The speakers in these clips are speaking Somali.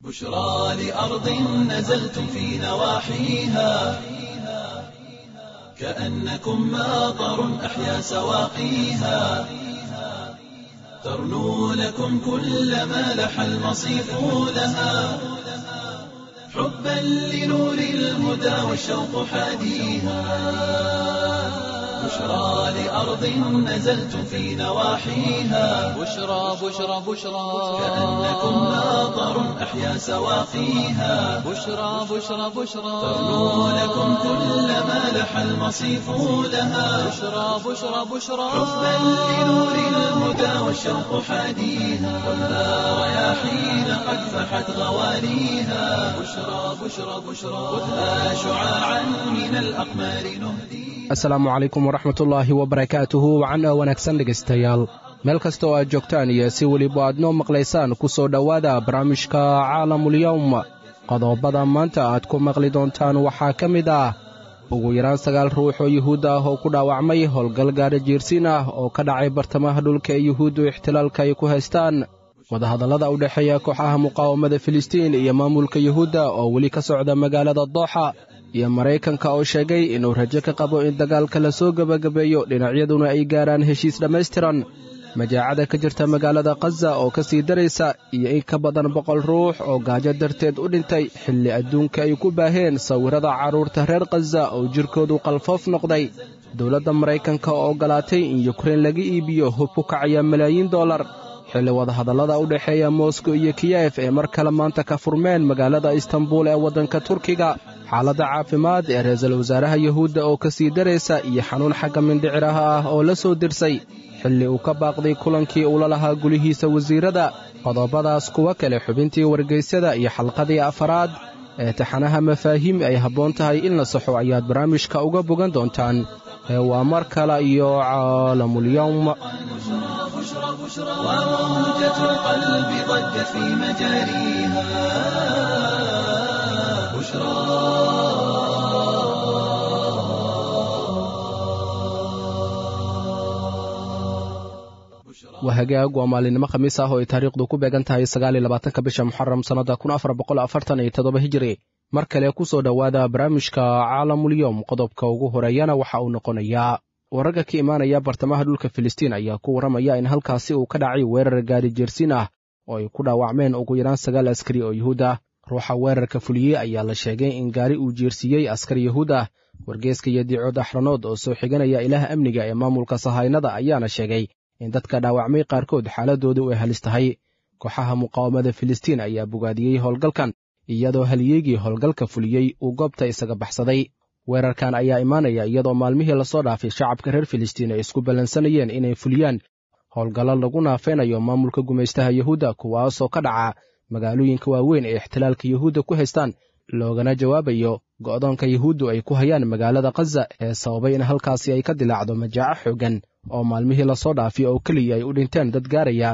بشرى لأرض نزلتم في نواحيها كأنكم ماطر أحيا سواقيها ترنو لكم كل ما لح المصيف لها حبا لنور الهدى والشوق حاديها بشرى لأرض نزلتم في نواحيها بشرى بشرى بشرى كأنكم ماطر أحيا سواقيها بشرى بشرى بشرى ترنو لكم كل ما لح المصيف لها بشرى بشرى بشرى حبا لنور الهدى والشوق حاديها والنار رياحين قد فحت غواليها بشرى بشرى بشرى خذها شعاعا من الأقمار نهديها. asalaamu calaykum waraxmatullaahi wabarakaatuhu wacan oo wanaagsan dhegaystayaal meel kasta oo aad joogtaan iyo si weliba aad noo maqlaysaan ku soo dhowaada barnaamijka caalamulyawm qodobada maanta aad ku maqli doontaan waxaa ka mid ah ugu yaraan 9 ruux oo yuhuud ah oo ku dhaawacmay howlgal gaadhi jiirsiin ah oo ka dhacay bartamaha dhulka ee yuhuuddu ixtilaalka ay ku haystaan wadahadallada u dhexeeya kooxaha muqaawamada filistiin iyo maamulka yuhuudda oo weli ka socda magaalada dooxa iyo maraykanka oo sheegay inuu rajo ka qabo in dagaalka la soo gebagabeeyo dhinacyaduna ay gaaraan heshiis dhammaystiran majaacada ka jirta magaalada khaza oo ka sii daraysa iyo in ka badan 100 ruux oo gaajo darteed u dhintay xilli adduunka ay ku baaheen sawirrada carruurta reer khaza oo jirkoodu qalfoof noqday dowladda maraykanka oo oggolaatay in yukrain laga iibiyo hub ku kacaya malaayiin dollar xilli wadahadallada u dhexeeya moskow iyo kiyef ee mar kale maanta ka furmeen magaalada istanbuul ee waddanka turkiga xaaladda caafimaad ee ra'iisul wasaaraha yuhuudda oo ka sii daraysa iyo xanuun xagga mindhiciraha ah oo la soo dirsay xilli uu ka baaqday kulankii uu la lahaa gulihiisa wasiirrada qodobadaas kuwa kale xubintii wargaysyada iyo xalqadii afaraad ee taxanaha mafaahiim ay habboon tahay in la saxo ayaad barnaamijka uga bogan doontaan waa mar kale iyo caalamulyawm وموجة القلب ضجت في مجاريها بشرى wahagaag waa maalinimo khamiis ah oo ay taariikhdu ku beegan tahay 29 bisha muxaram sannada 1447 hijri mar kale ku soo dhowaada barnaamijka caalamulyawm qodobka ugu horeeyana waxa uu noqonayaa wararka ka imaanaya bartamaha dhulka filistiin ayaa ku warramaya in halkaasi uu ka dhacay weerar gaadhi jeersiin ah oo ay ku dhaawacmeen ugu yaraan 9 askari oo yuhuud ah ruuxa weerarka fuliyey ayaa la sheegay in gaari uu jeersiiyey askar yuhuud ah wargeeska iyo diicood axranood oo soo xiganaya ilaha amniga ee maamulka sahaynada ayaana sheegay in dadka dhaawacmay qaarkood xaaladoodu ay halis tahay kooxaha muqaawamada filistiin ayaa bogaadiyey howlgalkan iyadoo halyeegii howlgalka fuliyey uu goobta isaga baxsaday weerarkan ayaa imaanaya iyadoo maalmihii la soo dhaafay shacabka reer filistiin ay isku ballansanayeen inay fuliyaan howlgallo lagu naafaynayo maamulka gumaystaha yuhuudda kuwaasoo ka dhaca magaalooyinka waaweyn ee ixtilaalka yuhuudda ku haystaan loogana jawaabayo go'doonka yuhuuddu ay ku hayaan magaalada khaza ee sababay in halkaasi ay ka dilaacdo majaaco xooggan oo maalmihii la soo dhaafay oo keliya ay u dhinteen dad gaaraya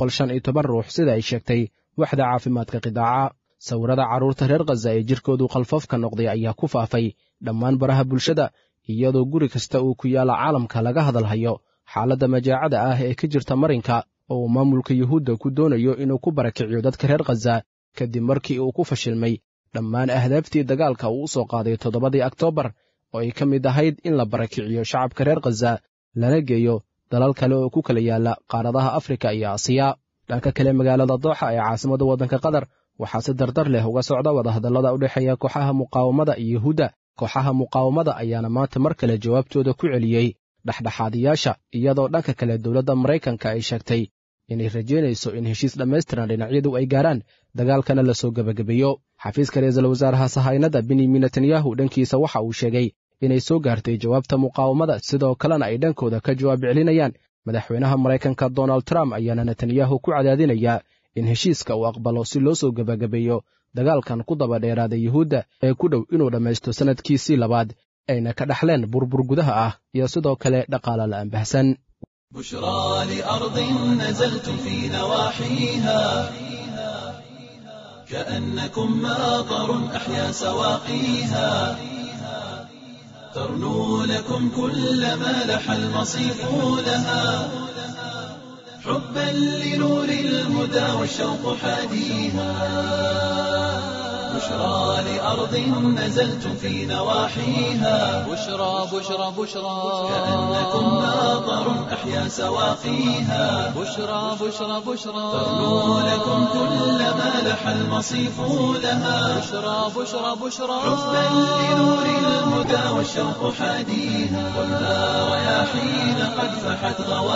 115 ruux sida ay sheegtay waxda caafimaadka qidaaca sawirrada carruurta reer khaza ee jirkoodu qalfoofka noqday ayaa ku faafay dhammaan baraha bulshada iyadoo guri kasta uu ku yaala caalamka laga hadalhayo xaaladda majaacada ah ee ka jirta marinka oo uu maamulka yuhuudda ku doonayo inuu ku barakiciyo dadka reer khaza kadib markii uu ku fashilmay dhammaan ahdaaftii dagaalka uu u soo qaaday 7 Oktoobar oo ay ka mid ahayd in la barakiciyo shacabka reer khaza lana geeyo dalal kale oo ku kala yaala qaaradaha afrika iyo aasiya dhanka kale magaalada dooxa ee caasimadda waddanka qatar waxaa si dardar leh uga socda wadahadallada u dhexeeya kooxaha muqaawamada iyo yuhuudda kooxaha muqaawamada ayaana maanta mar kale jawaabtooda ku celiyey dhexdhexaadiyaasha iyadoo dhanka kale dowladda maraykanka ay sheegtay inay rajaynayso in heshiis dhammaystiran dhinacyadu ay gaaraan dagaalkana la soo gebagabeeyo xafiiska ra'iisul wasaaraha sahaynada benyamin netanyahu dhankiisa waxa uu sheegay inay soo gaartay jawaabta muqaawamada sidoo kalena ay dhankooda ka jawaab celinayaan madaxweynaha maraykanka donald trump ayaana netanyahu ku cadaadinayaa in heshiiska uu aqbalo si loo soo gebagabeeyo dagaalkan ku daba dheeraada yuhuudda ee ku dhow inuu dhammaysto sannadkiisii labaad ayna ka dhaxleen burbur gudaha ah iyo sidoo kale dhaqaale la'aan bahsan بشرى لأرض نزلتم في نواحيها كأنكم ماطر أحيا سواقيها ترنو لكم كل ما لح المصيف لها حبا لنور الهدى والشوق حاديها بشرى لأرض نزلتم في نواحيها بشرى بشرى بشرى كأنكم ماطر أحيا سواقيها بشرى بشرى بشرى ترنو لكم كل ما لح المصيف لها بشرى بشرى بشرى حبا لنور الهدى والشوق حاديها والنار رياحين قد فحت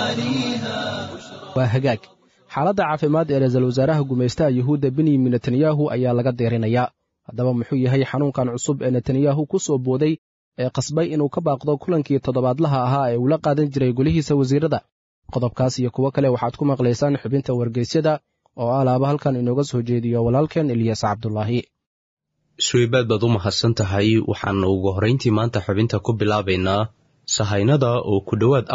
غواليها. waa hagaag xaaladda caafimaad ee ra'iisul wasaaraha gumaystaha yuhuudda benyamin netanyahu ayaa laga deerinayaa. haddaba muxuu yahay xanuunkan cusub ee netanyahu ku soo booday ee qasbay inuu ka baaqdo kulankii toddobaadlaha ahaa ee uu la qaadan jiray golihiisa wasiirrada? qodobkaas iyo kuwo kale waxaad ku maqlaysaan xubinta wargeysyada oo alaaba halkan inooga soo jeediyo walaalkeen Ilyas Cabdullaahi. suweybaad baad u mahadsan tahay. waxaan ugu horrayntii maanta xubinta ku bilaabaynaa sahaynada oo ku dhowaad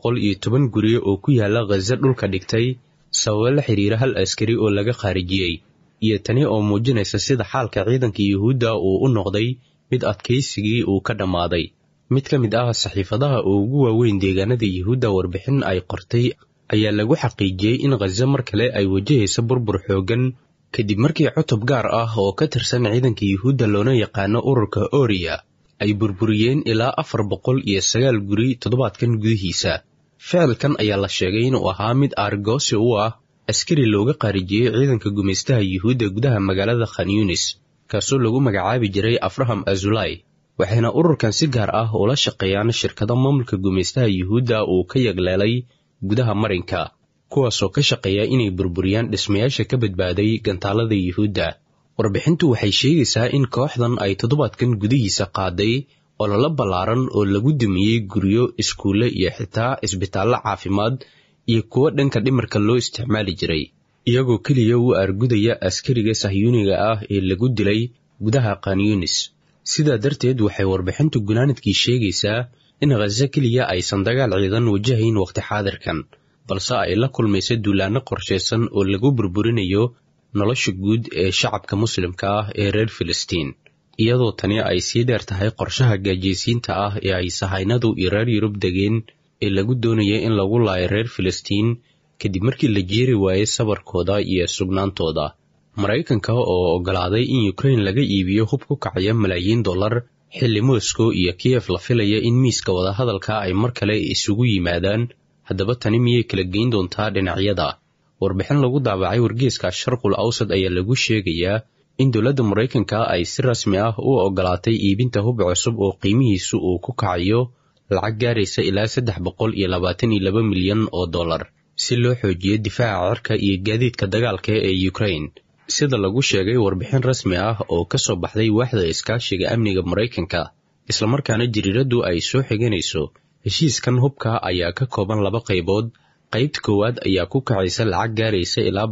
410 guri oo ku yaala Ghaza dhulka dhigtay sababo la xiriira hal askari oo laga khaarijiyey, iyo tani oo muujinaysa sida xaalka ciidanka Yuhuudda uu u noqday mid adkaysigii uu ka dhammaaday. mid ka mid ah saxiifadaha oo ugu waaweyn deegaanada Yuhuudda warbixin ay qortay ayaa lagu xaqiijiyey in Ghaza mar kale ay wajahayso burbur xoogan kadib markii cutub gaar ah oo ka tirsan ciidanka Yuhuudda loona yaqaano ururka Oriya ay burburiyeen ilaa 409 guri toddobaadkan gudihiisa. ficilkan ayaa la sheegay inuu ahaa mid aargoosi u ah askari looga khaarijiyey ciidanka gumaystaha Yuhuudda gudaha magaalada Khan Yunis, kaasoo lagu magacaabi jiray Avraham Azulay. waxayna ururkan si gaar ah ula shaqeeyaan shirkado maamulka gumaystaha Yuhuudda uu ka yagleelay gudaha marinka, kuwaasoo ka shaqeeya inay burburiyaan dhismayaasha ka badbaaday gantaalada Yuhuudda. warbixintu waxay sheegaysaa in kooxdan ay toddobaadkan gudihiisa qaaday olole ballaaran oo lagu dumiyey guryo, iskuulle iyo xitaa isbitaallo caafimaad iyo kuwo dhanka dhimarka loo isticmaali jiray, iyagoo keliya u argudaya askariga sahyuuniga ah ee lagu dilay gudaha Khan Yunis. sidaa darteed waxay warbixintu gunaanadkii sheegaysaa in Ghaza keliya aysan dagaal ciidan wajahayn waqti xaadirkan, balse ay la kulmayso duulaanno qorshaysan oo lagu burburinayo nolosha guud ee shacabka muslimka ah ee reer Filistiin, iyadoo tani ay sii dheer tahay qorshaha gaajaysiinta ah ee ay sahaynadu iyo reer Yurub degeen ee lagu doonaya in lagu laayo reer Filistiin kadib markii la jeeri waayey sabarkooda iyo sugnaantooda. Maraykanka oo ogolaaday in Ukraine laga iibiyo hub ku kacaya malaayiin dollar xilli Moscow iyo Kiev la filaya in miiska wadahadalka ay mar kale isugu yimaadaan. haddaba tani miyay kala geyn doontaa dhinacyada? warbixin lagu daabacay wargeyska Sharqul Awsad ayaa lagu sheegayaa in dowladda Maraykanka ay si rasmi ah u ogolaatay iibinta hub cusub oo qiimihiisu uu ku kacayo lacag gaaraysa ilaa 322 milyan oo dollar si loo xoojiyo difaaca cirka iyo gaadiidka dagaalka ee Ukraine. sida lagu sheegay warbixin rasmi ah oo ka soo baxday waaxda iskaashiga amniga Maraykanka, isla markaana jariiradu ay soo xiganayso, heshiiskan hubka ayaa ka kooban 2 qaybood. qaybta koowaad ayaa ku kacaysa lacag gaaraysa ilaa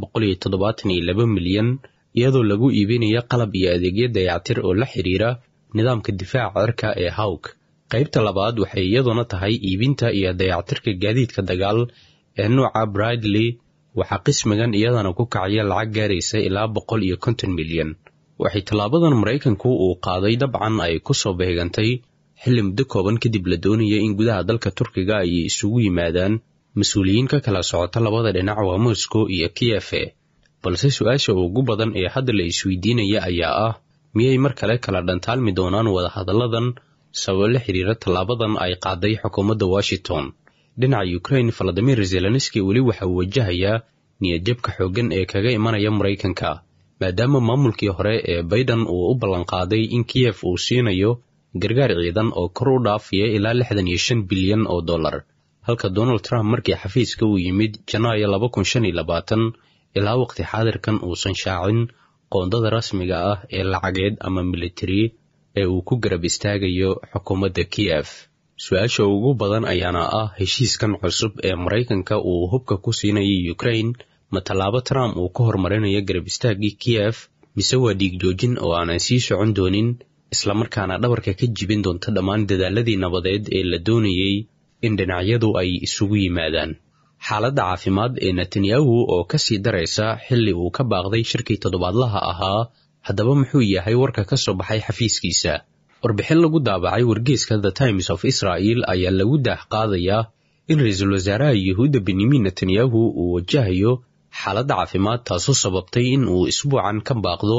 172 milyan, iyadoo lagu iibinayo qalab iyo adeegyo dayactir oo la xiriira nidaamka difaaca cirka ee Hawk. qaybta labaad waxay iyaduna tahay iibinta iyo dayactirka gaadiidka dagaal ee nooca Bradley. waxaa qismigan iyadana ku kacaya lacag gaaraysa ilaa 150 milyan. waxay tallaabadan Maraykanku uu qaaday dabcan ay ku soo beegantay xilli muddo kooban kadib la doonaya in gudaha dalka Turkiga ay isugu yimaadaan mas'uuliyiin ka kala socota labada dhinac waa Moscow iyo Kiev. balse su'aasha ugu badan ee hadda la isweydiinaya ayaa ah miyay mar kale kala dhantaalmi doonaan wadahadalladan sababo la xiriira tallaabadan ay qaaday xukuumadda Washington. dhinaca Ukraine, Volodymyr Zelensky weli waxa uu wajahayaa niyadjabka xooggan ee kaga imanaya Maraykanka, maadaama maamulkii hore ee Biden uu u ballanqaaday in Kiev uu siinayo gargaar ciidan oo kor u dhaafaya ilaa 65 bilyan oo dollar, halka Donald Trump markii xafiiska uu yimid Janaayo 2025 ilaa waqti xaadirkan uusan shaacin qoondada rasmiga ah ee lacageed ama military ee uu ku garab istaagayo xukuumadda Kiev. su-aasha ugu badan ayaana ah heshiiskan cusub ee Maraykanka uu hubka ku siinayo Ukraine ma tallaabo Trump uu ka hormarinayo garab istaagii Kiev, mise waa dhiig joojin oo aanan sii socon doonin isla markaana dhabarka ka jibin doonta dhammaan dadaaladii nabadeed ee la doonayay in dhinacyadu ay isugu yimaadaan. xaaladda caafimaad ee Netanyahu oo ka sii daraysa xilli uu ka baaqday shirkii toddobaadlaha ahaa. haddaba muxuu yahay warka ka soo baxay xafiiskiisa? warbixin lagu daabacay wargeyska The Times of Israel ayaa lagu daah qaadayaa in ra'iisul wasaaraha Yuhuudda Benjamin Netanyahu uu wajahayo xaaladda caafimaad taasoo sababtay in uu isbuucan ka baaqdo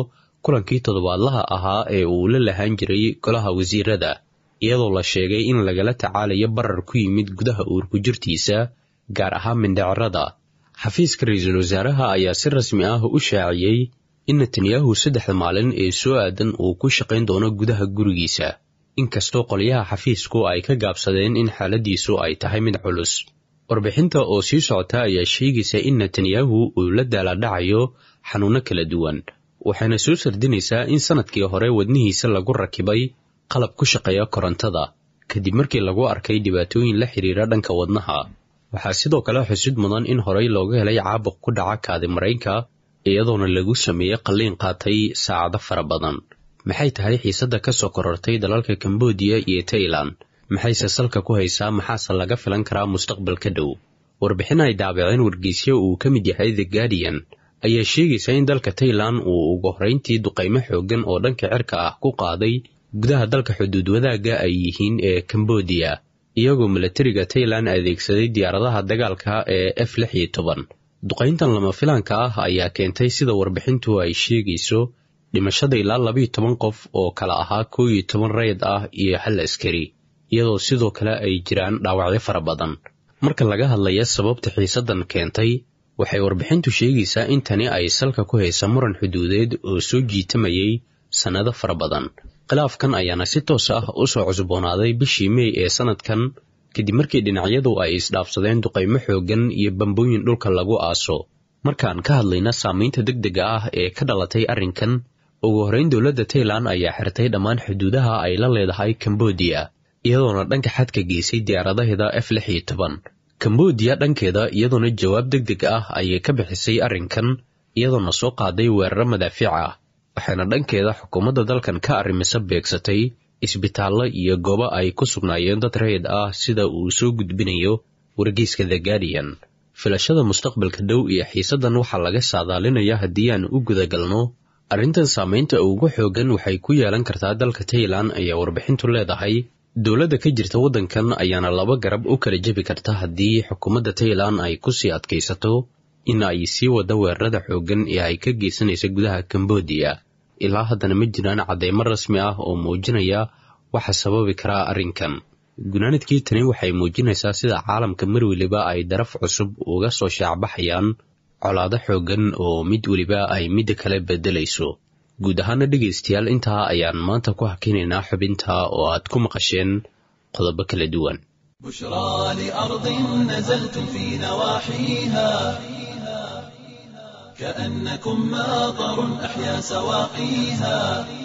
kulankii toddobaadlaha ahaa ee uu la lahaan jiray golaha wasiirada, iyadoo la sheegay in lagala tacaalayo barar ku yimid gudaha uurku jirtiisa, gaar ahaan mindhicirada. xafiiska ra-iisul wasaaraha ayaa si rasmi ah u shaaciyey in netanyahu 3 maalin ee soo aadan uu ku shaqayn doono gudaha gurigiisa, inkastoo qolyaha xafiisku ay ka gaabsadeen in xaaladiisu ay tahay mid culus. warbixinta oo sii socota ayaa sheegaysa in netanyahu uu la daaladhacayo xanuuno kala duwan, waxayna soo sardinaysaa in sanadkii hore wadnihiisa lagu rakibay qalab ku shaqeeya korontada kadib markii lagu arkay dhibaatooyin la xiriira dhanka wadnaha. waxaa sidoo kale xusid mudan in horey looga helay caabuq ku dhaca kaadi maraynka, iyadoona lagu sameeyey qalliin qaatay saacado fara badan. maxay tahay xiisadda ka soo korortay dalalka Cambodia iyo Thailand? maxayse salka ku haysaa? maxaase laga filan karaa mustaqbalka dhow? warbixin ay daabaceen wargeysyo uu ka mid yahay The Guardian ayaa sheegaysa in dalka Thailand uu ugu horreyntii duqaymo xooggan oo dhanka cirka ah ku qaaday gudaha dalka xuduud wadaagga ay yihiin ee Cambodia, iyagoo milatariga Thailand adeegsaday diyaaradaha dagaalka ee F-16. duqayntan lama filaanka ah ayaa keentay sida warbixintu ay sheegayso dhimashada ilaa 12 qof oo kala ahaa 11 rayid ah iyo 1 askari, iyadoo sidoo kale ay jiraan dhaawacyo fara badan. marka laga hadlaya sababta xiisaddan keentay, waxay warbixintu sheegaysaa in tani ay salka ku haysa muran xuduudeed oo soo jiitamayay sannado fara badan. khilaafkan ayaana si toos ah u soo cusboonaaday bishii May ee sanadkan, kadib markii dhinacyadu ay isdhaafsadeen duqaymo xooggan iyo bambooyin dhulka lagu aaso. markaan ka hadlayna saamaynta degdega ah ee ka dhalatay arrinkan, ugu horreyn dowladda Thailand ayaa xirtay dhammaan xuduudaha ay la leedahay Cambodia, iyadoona dhanka xadka geysay diyaaradaheeda F-16. Cambodia dhankeeda iyadoona jawaab degdeg ah ayay ka bixisay arrinkan, iyadoona soo qaaday weeraro madaafiic ah. waxaana dhankeeda xukuumadda dalkan ka arrimisa beegsatay isbitaallo iyo goobo ay ku sugnaayeen dad rayid ah, sida uu soo gudbinayo wargeyska The Guardian. filashada mustaqbalka dhow iyo xiisaddan waxaa laga saadaalinayaa haddii aan u gudagalno. arrintan saamaynta ugu xooggan waxay ku yeelan kartaa dalka Thailand ayaa warbixintu leedahay. dowladda ka jirta waddankan ayaana 2 garab u kala jebi karta haddii xukuumadda Thailand ay ku sii adkaysato in ay sii wada weerarada xooggan ee ay ka geysanaysa gudaha Cambodia. ilaa haddana ma jiraan cadeymo rasmi ah oo muujinaya waxa sababi karaa arrinkan. gunaanadkii tani waxay muujinaysaa sida caalamka mar weliba ay daraf cusub uga soo shaacbaxayaan colaado xooggan oo mid weliba ay midda kale bedelayso. guud ahaana dhegaystayaal, intaa ayaan maanta ku hakinaynaa xubinta oo aad ku maqasheen qodobo kala duwan. بشرى لأرض نزلتم في نواحيها كأنكم ماطر أحيا سواقيها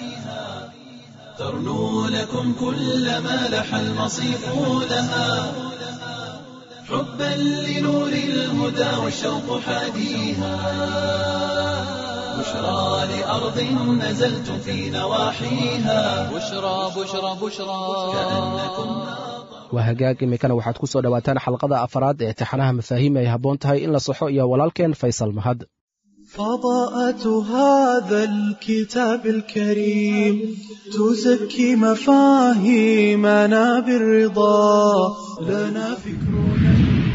ترنو لكم كل ما لح المصيف لها حبا لنور الهدى والشوق حاديها بشرى لأرض نزلتم في نواحيها بشرى بشرى بشرى كأنكم waa hagaag imikana waxaad ku soo dhawaataan xalqada afraad ee taxanaha mafaahiim ay habboon tahay in la saxo iyo walaalkeen Faysal Mahad. فضاءة هذا الكتاب الكريم تزكي مفاهيمنا بالرضا لنا فكرنا.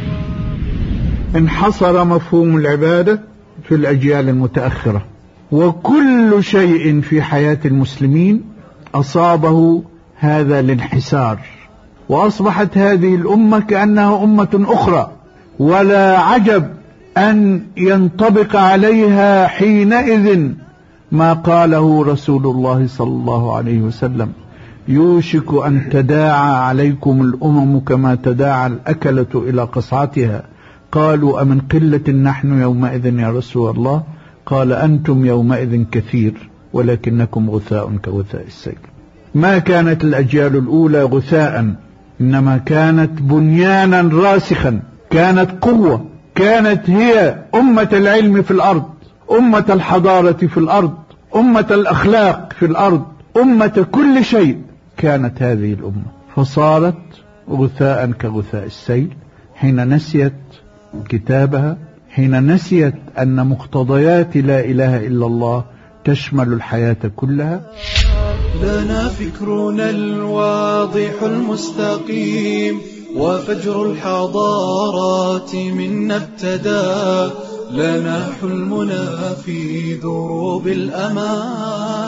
انحصر مفهوم العبادة في الأجيال المتأخرة، وكل شيء في حياة المسلمين أصابه هذا الانحسار، وأصبحت هذه الأمة كأنها أمة أخرى، ولا عجب أن ينطبق عليها حينئذ ما قاله رسول الله صلى الله عليه وسلم: يوشك أن تداعى عليكم الأمم كما تداعى الأكلة إلى قصعتها. قالوا: أمن قلة نحن يومئذ يا رسول الله؟ قال: أنتم يومئذ كثير ولكنكم غثاء كغثاء السيل. ما كانت الأجيال الأولى غثاء، إنما كانت بنيانا راسخا، كانت قوة، كانت هي أمة العلم في الأرض، أمة الحضارة في الأرض، أمة الأخلاق في الأرض، أمة كل شيء. كانت هذه الأمة، فصارت غثاء كغثاء السيل حين نسيت كتابها، حين نسيت أن مقتضيات لا إله إلا الله تشمل الحياة كلها. لنا فكرنا الواضح المستقيم وفجر الحضارات منا ابتدى، لنا حلمنا في دروب الأمان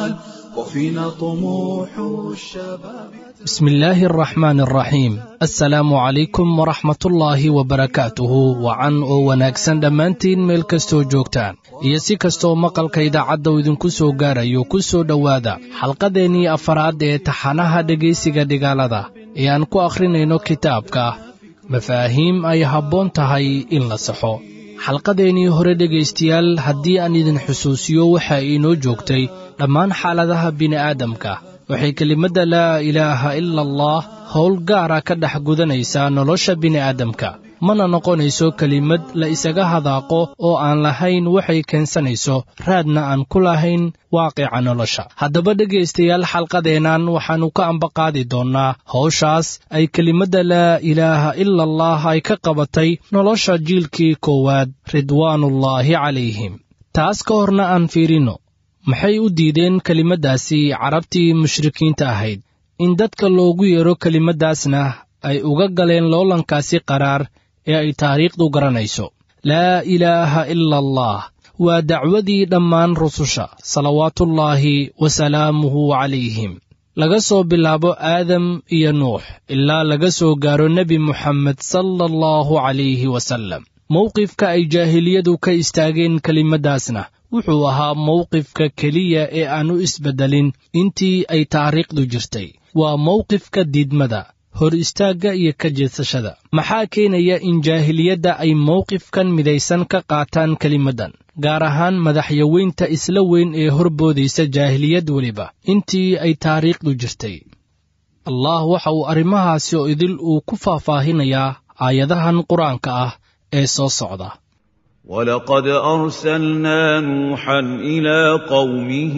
وفينا طموح الشباب. بسم الله الرحمن الرحيم. السلام عليكم ورحمة الله وبركاته. وعن oo wanaagsan dhammaantiin meel kastoo joogtaan iyo si kastoo maqalka idaacadda idinku soo gaarayo ku soo dhowaada xalqadeennii afaraad ee taxanaha dhegaysiga dhigaalada ee aan ku akhrinayno kitaabka mafaahiim ay habboon tahay in la saxo. xalqadeennii hore dhegaystayaal haddii aan idin xusuusiyo waxa inoo joogtay dhammaan xaaladaha bini'aadamka waxay kelimadda laa ilaaha ila allah howl gaara ka dhex gudanaysaa nolosha bini'aadamka, mana noqonayso kelimad la isaga hadaaqo oo aan lahayn waxay keensanayso raadna aan ku lahayn waaqica nolosha. haddaba dhegaystayaal xalqadeennan waxaannu ka ambaqaadi doonnaa hawshaas ay kelimadda laa ilaaha ila allah ay ka qabatay nolosha jiilkii koowaad ridwaanullaahi calayhim. taas ka horna aan fiirinno maxay u diideen kelimaddaasi carabtii mushrikiinta ahayd in dadka loogu yeero kelimaddaasna ay uga galeen loolankaasi qaraar ee ay taariikhdu garanayso. laa ilaaha ila allah waa dacwadii dhammaan rususha salawaatullaahi wasalaamuhu calayhim, laga soo bilaabo aadam iyo nuux ilaa laga soo gaaro nebi muxammed sala allahu calayhi wasallam. mowqifka ay jaahiliyadu ka istaageen kelimaddaasna wuxuu ahaa mowqifka keliya ee aan u isbeddelin intii ay taariikhdu jirtay. waa mowqifka diidmada, hor istaagga iyo ka jeedsashada. maxaa keenaya in jaahiliyadda ay mowqifkan midaysan ka qaataan kelimaddan, gaar ahaan madaxyaweynta isla weyn ee horboodaysa jaahiliyad weliba intii ay taariikhdu jirtay? allah waxa uu arrimahaasi oo idil uu ku faahfaahinayaa aayadahan qur-aanka ah ee soo socda. ولقد أرسلنا نوحا إلى قومه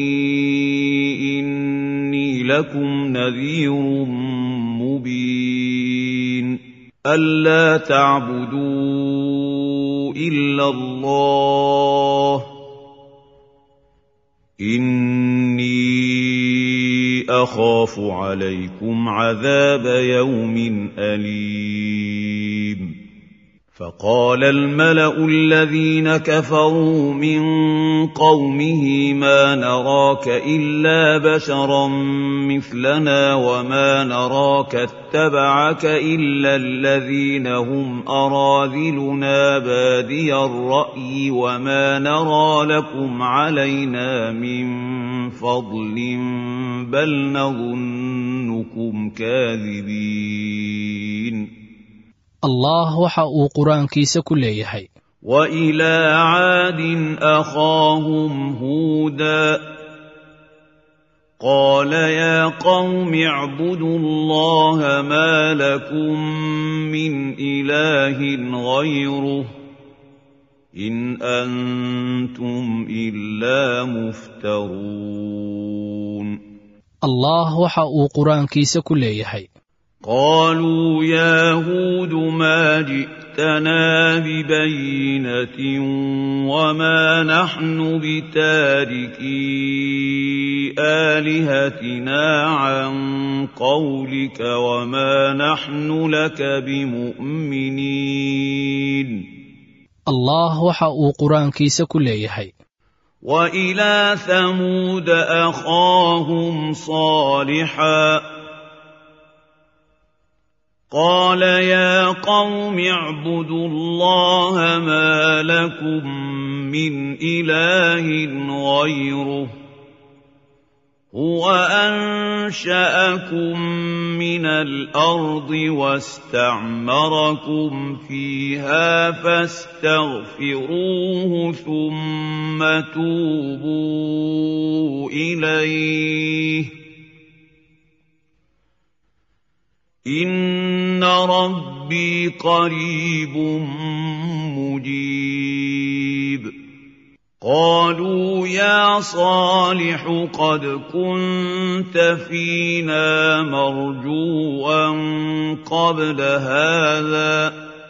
إني لكم نذير مبين ألا تعبدوا إلا الله إني أخاف عليكم عذاب يوم أليم. فقال الملأ الذين كفروا من قومه ما نراك إلا بشرا مثلنا وما نراك اتبعك إلا الذين هم أراذلنا بادي الرأي وما نرى لكم علينا من فضل بل نظنكم كاذبين. allah waxa uu qur-aankiisa ku leeyahay وإلى عاد أخاهم هودا قال يا قوم اعبدوا الله ما لكم من إله غيره إن أنتم إلا مفترون. allah waxa uu qur-aankiisa ku leeyahay قالوا يا هود ما جئتنا ببينة وما نحن بتاركي آلهتنا عن قولك وما نحن لك بمؤمنين. allah waxa uu qur-aankiisa ku leeyahay وإلى ثمود أخاهم صالحا قال يا قوم اعبدوا الله ما لكم من إله غيره هو أنشأكم من الأرض واستعمركم فيها فاستغفروه ثم توبوا إليه إن ربي قريب مجيب. قالوا يا صالح قد كنت فينا مرجوا قبل هذا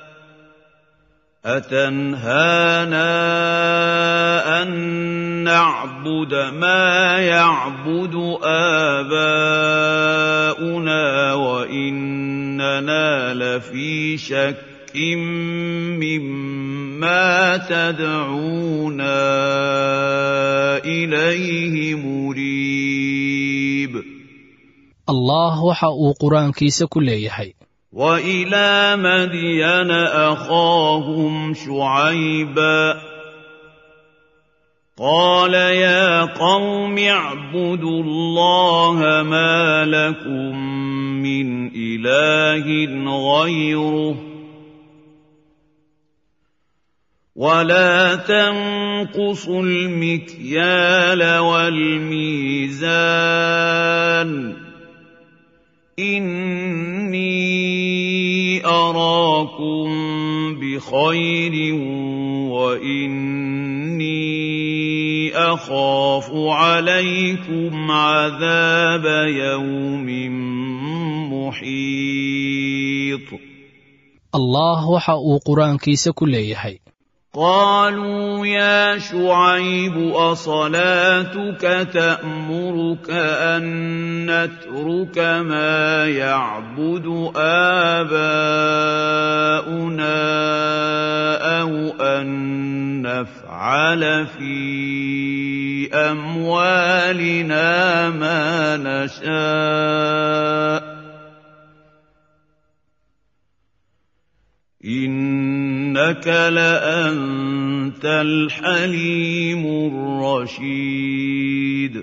أتنهانا أن نعبد ما يعبد آباؤنا وإننا لفي شك مما تدعونا إليه مريب. allah waxa uu qur-aankiisa ku leeyahay وإلى مدين أخاهم شعيبا قال يا قوم اعبدوا الله ما لكم من إله غيره ولا تنقصوا المكيال والميزان إني أراكم بخير وإني أخاف عليكم عذاب يوم محيط allah waxa uu qur-aankiisa ku leeyahay قالوا يا شعيب أصلاتك تأمرك أن نترك ما يعبد آباؤنا أو أن نفعل في أموالنا ما نشاء إنك لأنت الحليم الرشيد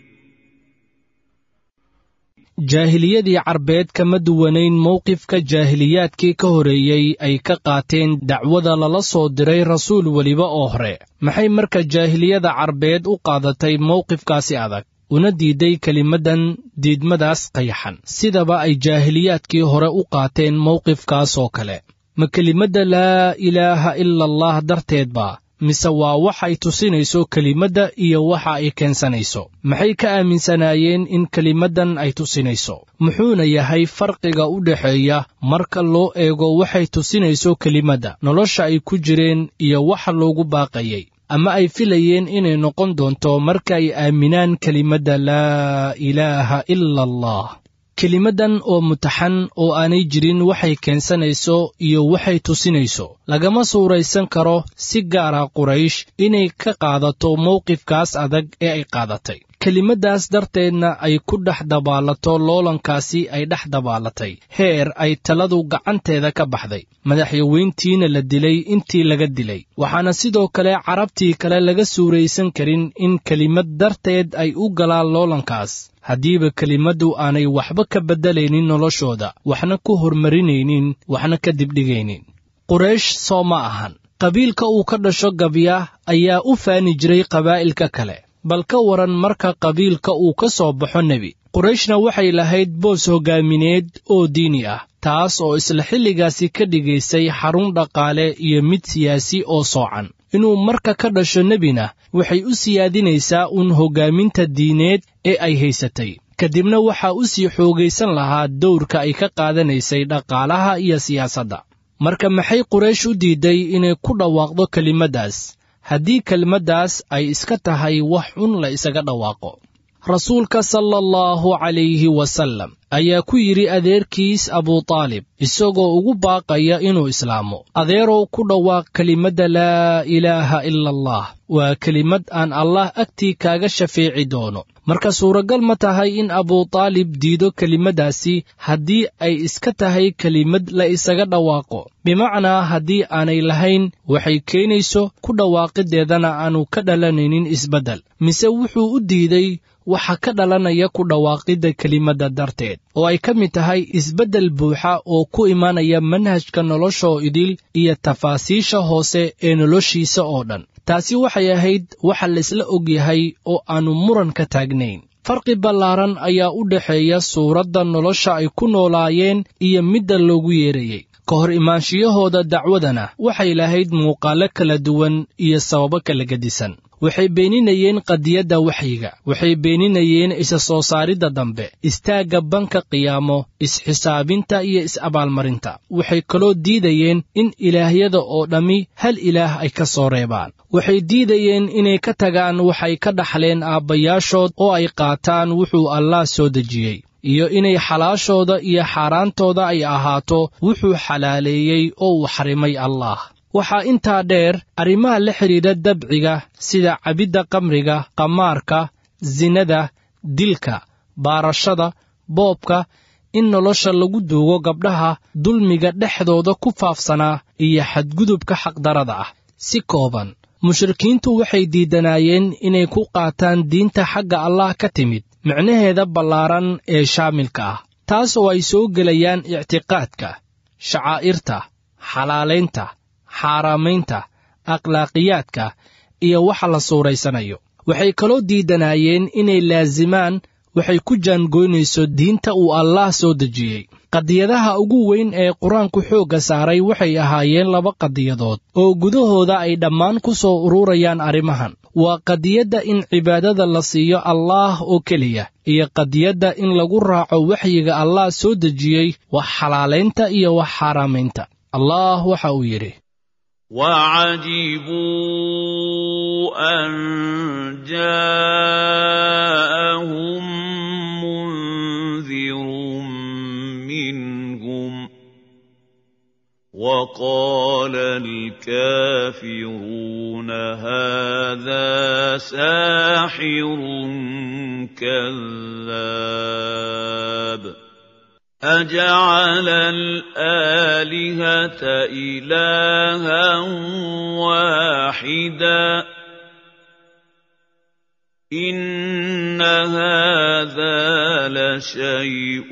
jaahiliyadii carbeed kama duwanayn mowqifka jaahiliyaadkii ka horeeyey ay ka qaateen dacwada lala soo diray rasuul weliba oo hore maxay marka jaahiliyada carbeed u qaadatay mowqifkaasi adag una diiday kelimaddan diidmadaas qayaxan sidaba ay jaahiliyaadkii hore u qaateen mowqifkaas oo kale ma kelimadda laa ilaaha ila allah darteed baa mise waa waxay tusinayso kelimadda iyo waxa ay keensanayso maxay ka aaminsanaayeen in kelimaddan ay tusinayso muxuuna yahay farqiga u dhexeeya marka loo eego waxay tusinayso kelimadda nolosha ay ku jireen iyo waxa loogu baaqayay ama ay filayeen inay noqon doonto marka ay aaminaan kelimadda laa ilaaha ila allah kelimaddan oo mutaxan oo aanay jirin waxay keensanayso iyo waxay tusinayso lagama suuraysan karo si gaara quraysh inay ka qaadato mowqifkaas adag ee ay qaadatay kelimaddaas darteedna ay ku dhex dabaalato loolankaasi ay dhex dabaalatay heer ay taladu gacanteeda ka baxday madaxyaweyntiina la dilay intii laga dilay waxaana sidoo kale carabtii kale laga suuraysan karin in kelimad darteed ay u galaan loolankaas haddiiba kelimaddu aanay waxba ka beddelaynin noloshooda waxna ku hormarinaynin waxna ka dibdhigaynin quraysh soo ma ahan qabiilka uu ka dhasho gabya ayaa u faani jiray qabaa'ilka kale bal ka waran marka qabiilka uu ka soo baxo nebi qurayshna waxay lahayd boos hoggaamineed oo diini ah taas oo isla xilligaasi ka dhigaysay xarun dhaqaale iyo mid siyaasi oo soocan inuu marka ka dhasho nebina waxay u siyaadinaysaa uun hoggaaminta diineed ee ay haysatay kadibna waxaa u sii xoogaysan lahaa dawrka ay ka qaadanaysay dhaqaalaha iyo siyaasadda marka maxay quraysh u diiday inay ku dhawaaqdo kelimaddaas haddii kelimaddaas ay iska tahay wax un la isaga dhawaaqo rasuulka sala allahu calayhi wasallam ayaa ku yidhi adeerkiis abutaalib isagoo ugu baaqaya inuu islaamo adeerow ku dhawaaq kelimadda laa ilaaha ila allah waa kelimad aan allah agtii kaaga shafeeci doono marka suuragal ma tahay in abutaalib diido kelimaddaasi haddii ay iska tahay kelimad la isaga dhawaaqo bimacnaa haddii aanay lahayn waxay keenayso ku dhawaaqiddeedana aanu ka dhalanaynin isbeddel mise wuxuu u diiday waxa ka dhalanaya ku dhawaaqidda kelimadda darteed oo ay ka mid tahay isbeddel buuxa oo ku imaanaya manhajka noloshoo idil iyo tafaasiisha hoose ee noloshiisa oo dhan taasi waxay ahayd waxa laisla og yahay oo aannu muran ka taagnayn farqi ballaaran ayaa u dhexeeya suuradda nolosha ay ku noolaayeen iyo midda loogu yeerayey ka hor imaanshiyahooda dacwadana waxay lahayd muuqaallo kala duwan iyo sababo kala gedisan waxay beeninayeen qadiyadda waxyiga waxay beeninayeen isa soo saaridda dambe istaagga banka qiyaamo isxisaabinta iyo is-abaalmarinta waxay kaloo diidayeen in ilaahyada oo dhammi hal ilaah ay ka soo reebaan waxay diidayeen inay ka tagaan waxay ka dhaxleen aabbayaashood oo ay qaataan wuxuu allah soo dejiyey iyo inay xalaashooda iyo xaaraantooda ay ahaato wuxuu xalaaleeyey oo uu xarimay allah waxaa intaa dheer arrimaha la xidhiidha dabciga sida cabidda qamriga qamaarka sinada dilka baarashada boobka, in nolosha lagu duugo gabdhaha, dulmiga dhexdooda ku faafsanaa iyo xadgudubka xaqdarada ah. Si kooban, mushrikiintu waxay diidanaayeen inay ku qaataan diinta xagga Allah ka timid micnaheeda ballaaran ee shaamilka ah, taas oo ay soo gelayaan ictiqaadka, shacaa'irta, xalaalaynta, xaaraamaynta, akhlaaqiyaadka iyo waxa la suuraysanayo. waxay kaloo diidanaayeen inay laasimaan waxay ku jaangoynayso diinta uu Allah soo dejiyey. qadiyadaha ugu weyn ee qur-aanku xoogga saaray waxay ahaayeen 2 qadiyadood oo gudahooda ay dhammaan ku soo ururayaan arrimahan. waa qadiyadda in cibaadada la siiyo Allah oo keliya, iyo qadiyadda in lagu raaco waxyiga Allah soo dejiyey, wax xalaalaynta iyo wax xaaraamaynta. Allah waxa uu yidhi: وَعَجِبُوا أَن جَاءَهُم مُّنذِرٌ مِّنْهُمْ وَقَالَ الْكَافِرُونَ هَٰذَا سَاحِرٌ كَذَّابٌ أَجَعَلَ الْآلِهَةَ إِلَٰهًا وَاحِدًا إِنَّ هَٰذَا لَشَيْءٌ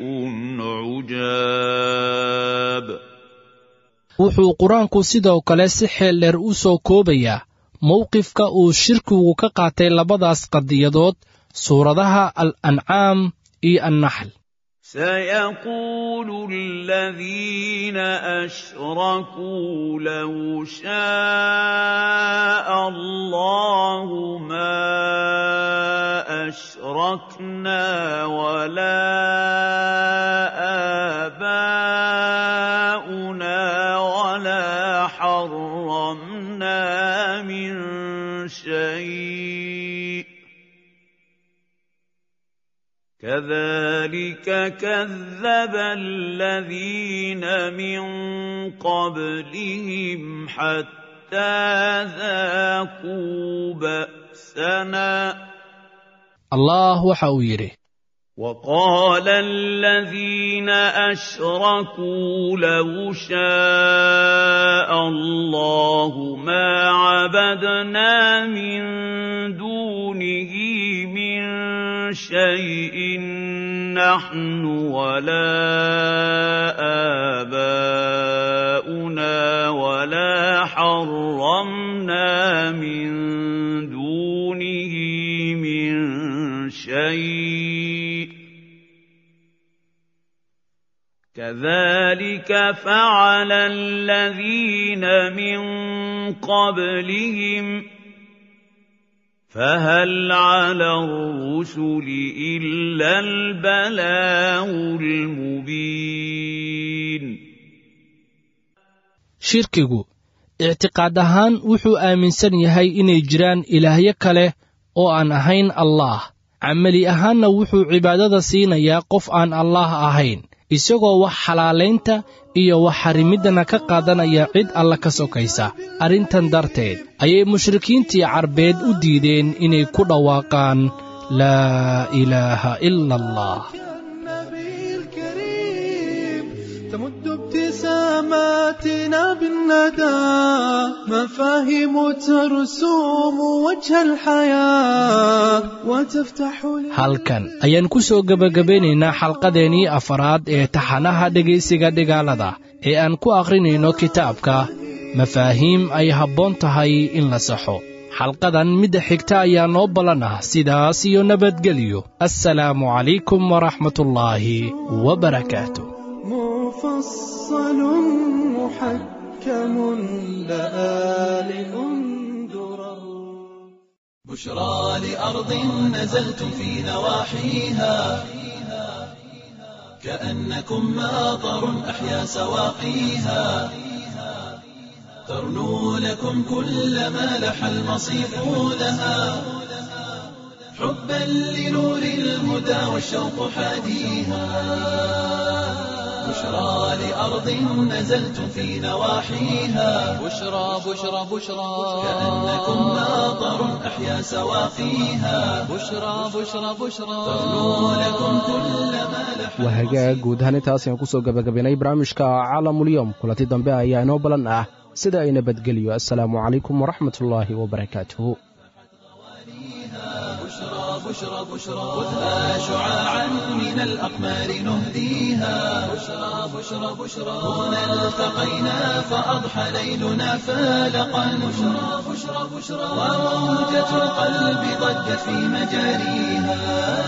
عُجَابٌ. wuxuu qur-aanku sidoo kale si xeel dheer u soo koobayaa mowqifka uu shirkigu ka qaatay 2daas qadiyadood suuradaha al-ancaam iyo an-naxl. سيقول الذين أشركوا لو شاء الله ما أشركنا ولا آباؤنا ولا حرمنا من شيء كذلك كذب الذين من قبلهم حتى ذاقوا بأسنا. الله waxa uu yidhi: وقال الذين أشركوا لو شاء الله ما عبدنا من دونه من شيء نحن ولا آباؤنا ولا حرمنا من دونه من شيء كذلك فعل الذين من قبلهم فهل على الرسل إلا البلاغ المبين. shirkigu ictiqaad ahaan wuxuu aaminsan yahay inay jiraan ilaahyo kale oo aan ahayn Allah. camali ahaanna wuxuu cibaadada siinayaa qof aan Allah ahayn, isagoo wax xalaalaynta iyo wax xarimiddana ka qaadanaya cid alla ka sokaysa. arrintan darteed ayay mushrikiintii carbeed u diideen inay ku dhawaaqaan laa ilaaha ila allah. تمد ابتساماتنا بالندى مفاهيم ترسوم وجه الحياة وتفتح halkan ayaan ku soo gabagabeynaynaa xalqadeenii 4aad ee taxanaha dhegaysiga dhigaalada ee aan ku akhrinayno kitaabka mafaahiim ay habboon tahay in la saxo. xalqadan midda xigta ayaa noo ballan ah. sidaas iyo nabadgelyo. assalaamu calaykum waraxmatullaahi wabarakaatuh. مفصل محكم لآل أندرا. بشرى لأرض نزلتم في نواحيها كأنكم ماطر أحيا سواقيها ترنو لكم كل ما لح المصيف لها حبا لنور الهدى والشوق حاديها بشرى لأرض نزلتم في نواحيها بشرى بشرى بشرى كأنكم ناظر أحيا سواقيها بشرى بشرى بشرى تغنو لكم كل ما لح waa hagaag guud ahaan intaas ayaan kusoo gabagabaynay barnaamijka caalamulyoom kulanti dambe ayaa inoo balan ah sida ay nabadgeliyo assalaamu calaykum waraxmatullaahi wabarakaatuhu بشرى بشرى خذها شعاعا من الأقمار نهديها بشرى بشرى بشرى هنا التقينا فأضحى ليلنا فالقا بشرى بشرى بشرى وموجة القلب ضجت في مجاريها